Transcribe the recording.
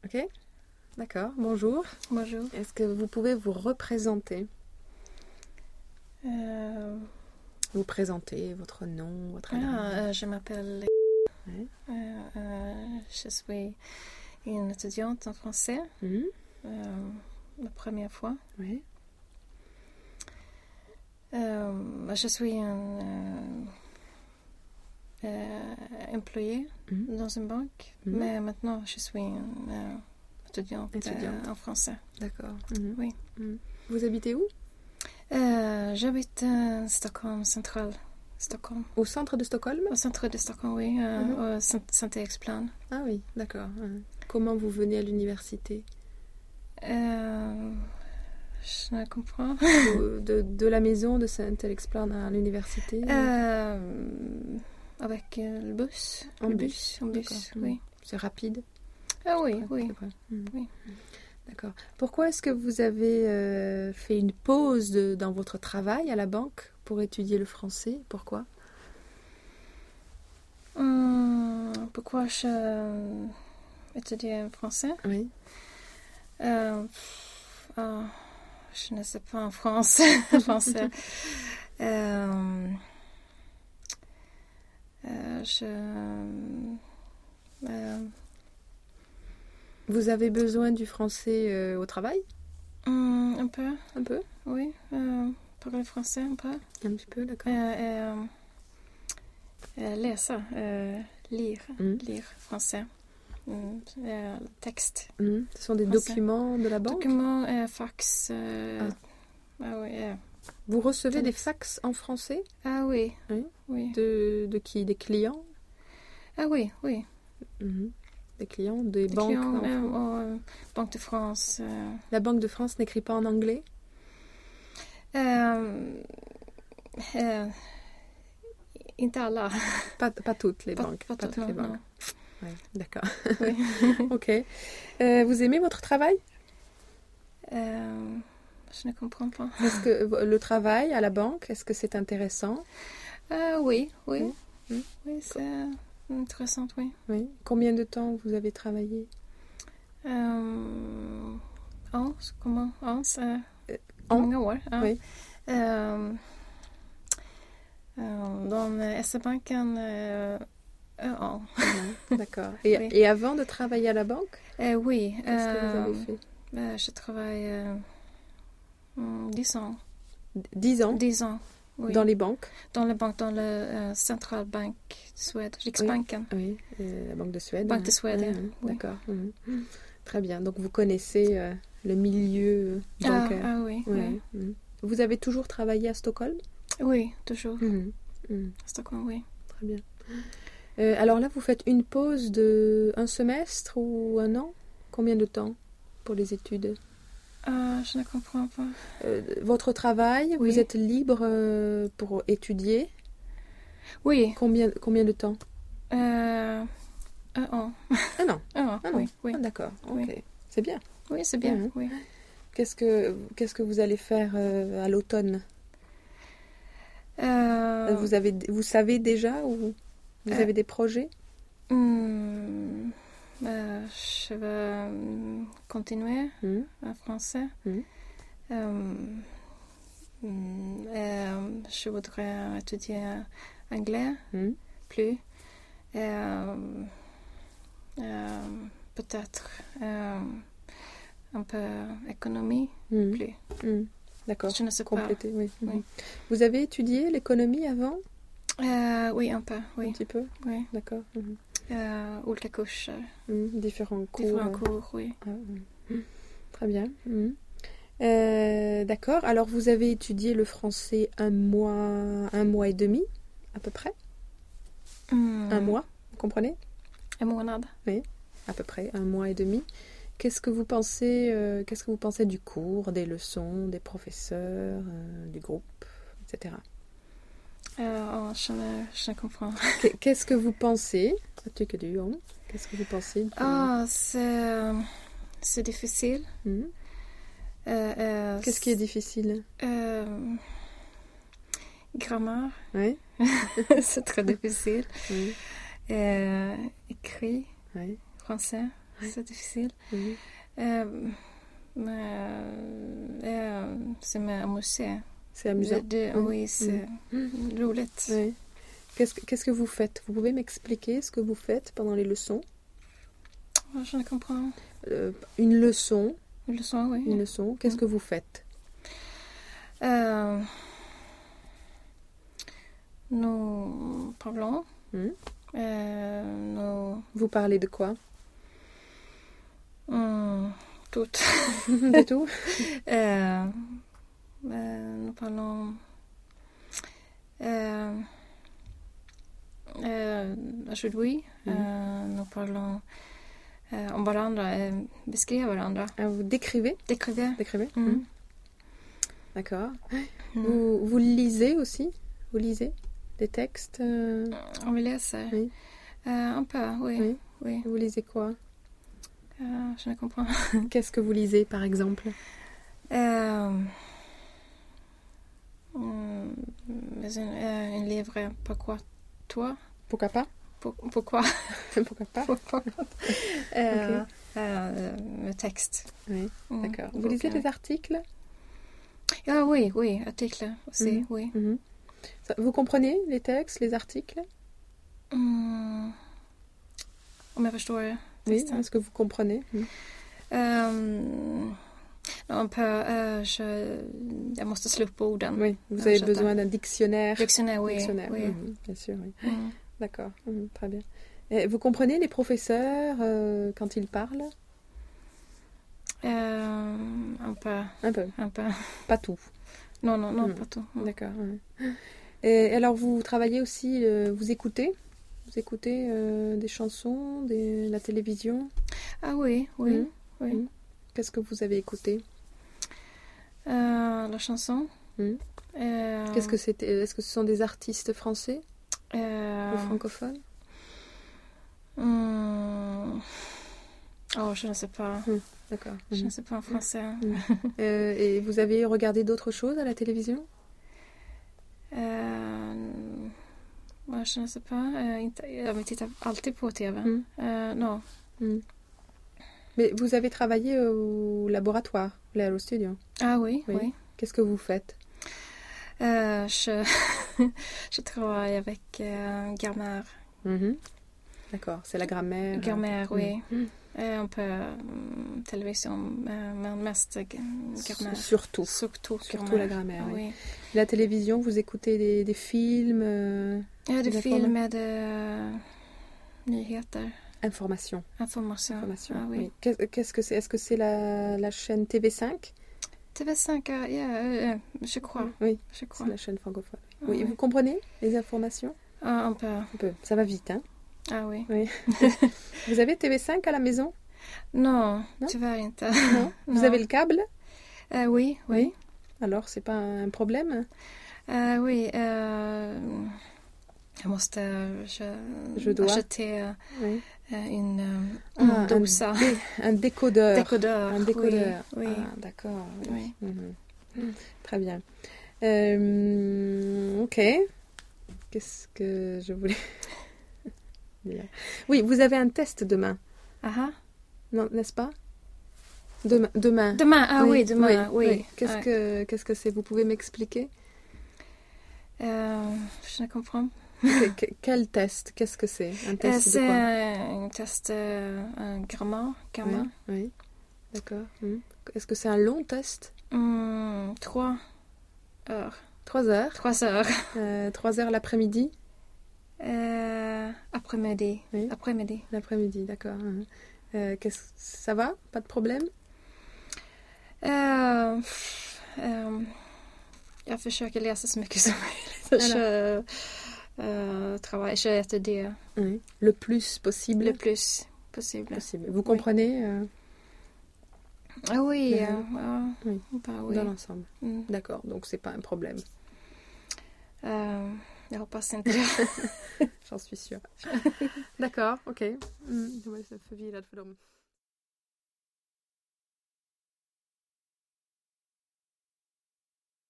Ok, d'accord. Bonjour. Bonjour. Est-ce que vous pouvez vous représenter? Vous présenter votre nom, votre âge. Je m'appelle... Ouais. Je suis une étudiante en français, la première fois. Oui. Je suis un employé dans une banque, mais maintenant je suis une étudiante. En français. D'accord. Oui. Vous habitez où? J'habite à Stockholm, central. Stockholm. Au centre de Stockholm? Au centre de Stockholm, oui, au Saint-Eriksplan. Ah oui, d'accord. Comment vous venez à l'université? Je ne comprends. De la maison de Saint-Eriksplan à l'université? Avec le bus. En bus, oui. C'est rapide? Ah oui, oui. Oui. D'accord. Pourquoi est-ce que vous avez fait une pause dans votre travail à la banque pour étudier le français? Pourquoi? Pourquoi je étudiais le français? Oui. Je ne sais pas en France. français. Vous avez besoin du français au travail? Un peu. Un peu? Oui. Parler français un peu. Un petit peu, d'accord. Läsa, lire français. Texte. Ce sont des français. Documents de la banque? Documents, fax. Oui. Vous recevez des fax en français? Ah oui. Oui. De qui? Des clients? Ah oui. Des clients, des banques clients, Banque de France. La Banque de France n'écrit pas en anglais? Inte alla. Pas toutes les banques. Pas toutes les banques. Oui, d'accord. Oui. Ok. Vous aimez votre travail? Je ne comprends pas. Est-ce que le travail à la banque, est-ce que c'est intéressant? Oui. Oui, c'est intéressant, oui. Oui. Combien de temps vous avez travaillé? 11 många år. Ja. Oui. Dans SE-banken, D'accord. Et avant de travailler à la banque? oui. Qu'est-ce que vous avez fait? Je travaille 10 ans. 10 ans? 10 ans, oui. Dans les banques? Dans la banque, dans la Centralbank de Suède, Riksbanken. Oui, la Banque de Suède. Banque de Suède, oui. D'accord. Très bien. Donc, vous connaissez le milieu bancaire. Ah oui. Vous avez toujours travaillé à Stockholm? Oui, toujours. À Stockholm, oui. Très bien. Alors là, vous faites une pause de un semestre ou un an? Combien de temps pour les études? Je ne comprends pas. Votre travail, oui. Vous êtes libre pour étudier? Oui. Combien de temps? Un an. Un an? Oui. Ah, d'accord, ok. Oui. C'est bien. Oui, c'est bien, oui. Qu'est-ce que vous allez faire à l'automne? Vous savez déjà ou vous avez des projets? Je vais continuer en français. Je voudrais étudier anglais plus. Peut-être un peu économie plus. D'accord. Je ne sais compléter, pas. Oui. Oui. Vous avez étudié l'économie avant? Oui, un peu. Oui. Un petit peu? Oui. D'accord. Olika kurser. Différents cours. Différents cours, oui. Très bien. D'accord. Alors, vous avez étudié le français un mois et demi, à peu près? Un mois, vous comprenez? En månad. Oui, à peu près, un mois et demi. Qu'est-ce que vous pensez du cours, des leçons, des professeurs, du groupe, etc. Je ne comprends. Qu'est-ce que vous pensez? Qu'est-ce que vous pensez? C'est difficile. Qu'est-ce qui est difficile? Grammaire. Oui. C'est très difficile. Oui. Écrit. Oui. Français. c'est difficile. C'est amusant. C'est amusant. Oui, c'est roligt. Oui. Qu'est-ce que vous faites? Vous pouvez m'expliquer ce que vous faites pendant les leçons? Je ne comprends. Une leçon. Une leçon, oui. Une leçon. Qu'est-ce que vous faites? Nous parlons. Vous parlez de quoi? Tout. De tout? Nous parlons aujourd'hui. Nous parlons om varandra, beskriver varandra. Vous décrivez? Décrivez. D'accord. Vous lisez aussi? Vous lisez des textes? On läser? Oui. Un peu, oui. Vous lisez quoi? Je ne comprends. Qu'est-ce que vous lisez, par exemple? Un livre, pourquoi toi? Pourquoi pas? Pourquoi? Pourquoi pas? Le texte. Oui, d'accord. Vous lisez des articles? Ah oui, articles aussi, oui. Vous comprenez les textes, les articles? Om jag förstår Oui, est-ce que vous comprenez? Un peu, jag måste slå upp orden. Oui, vous avez besoin d'un dictionnaire. Dictionnaire, oui. Bien sûr, oui. D'accord, très bien. Et vous comprenez les professeurs quand ils parlent? Un peu. Un peu. Pas tout. Non, pas tout. D'accord. Et alors, vous travaillez aussi, vous écoutez? Vous écoutez des chansons, la télévision? Ah oui. Qu'est-ce que vous avez écouté? La chanson. Qu'est-ce que c'était? Est-ce que ce sont des artistes français ou francophones? Je ne sais pas. D'accord. Je ne sais pas en français. Et vous avez regardé d'autres choses à la télévision? Je ne sais pas. Jag tittar alltid på TV. Non. Mais vous avez travaillé au laboratoire, au studio? Ah oui. Qu'est-ce que vous faites? Je travaille avec grammaire. D'accord, c'est la grammaire. Grammaire, oui. Un peu télévision, mais mest grammaire. Surtout la grammaire, oui. La télévision, vous écoutez des films? Des films med nyheter. Information. Ah, oui. Qu'est-ce que c'est? Est-ce que c'est la chaîne TV5? TV5, je crois. Oui, je crois. C'est la chaîne francophone. Oui. Vous comprenez les informations? Un peu. Ça va vite, hein? Ah oui. Vous avez TV5 à la maison? Non, tyvärr inte. Non. Vous avez le câble? Oui. Alors, c'est pas un problème? Oui. Je dois acheter une dosa. Un décodeur. Un décodeur. Oui. Ah, d'accord. Oui. Très bien. Ok. Qu'est-ce que je voulais dire? Oui, vous avez un test demain. Non, n'est-ce pas? Demain. Demain, demain. Oui. Qu'est-ce que c'est? Vous pouvez m'expliquer? Je ne comprends. Quel test? Qu'est-ce que c'est? Un test de quoi? C'est un test grammaire. Oui. D'accord. Est-ce que c'est un long test? 3 heures. 3 heures? 3 heures. 3 heures l'après-midi? Après-midi. Oui. L'après-midi, d'accord. Ça va? Pas de problème? Jag försöker läsa så mycket som möjligt. Je étudie. Le plus possible. Le plus possible. Vous comprenez? Ah oui. Oui. Oui. Dans l'ensemble. D'accord, donc c'est pas un problème. Jag hoppas inte det. J'en suis sûre. D'accord, okej. Det var så förvirrad för dem.